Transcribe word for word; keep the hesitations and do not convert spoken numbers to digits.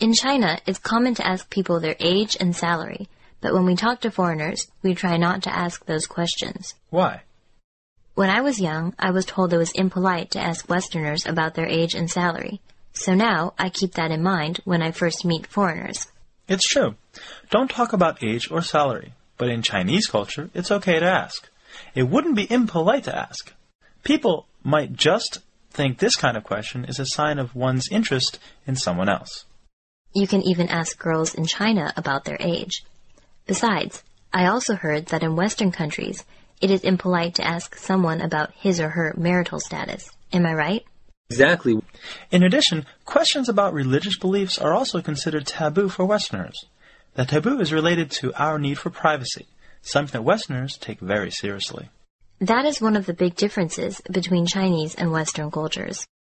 In China, it's common to ask people their age and salary, but when we talk to foreigners, we try not to ask those questions. Why? When I was young, I was told it was impolite to ask Westerners about their age and salary. So now, I keep that in mind when I first meet foreigners. It's true. Don't talk about age or salary. But in Chinese culture, it's okay to ask. It wouldn't be impolite to ask. People might just think this kind of question is a sign of one's interest in someone else. You can even ask girls in China about their age. Besides, I also heard that in Western countries, it is impolite to ask someone about his or her marital status. Am I right? Exactly. In addition, questions about religious beliefs are also considered taboo for Westerners. The taboo is related to our need for privacy, something that Westerners take very seriously. That is one of the big differences between Chinese and Western cultures.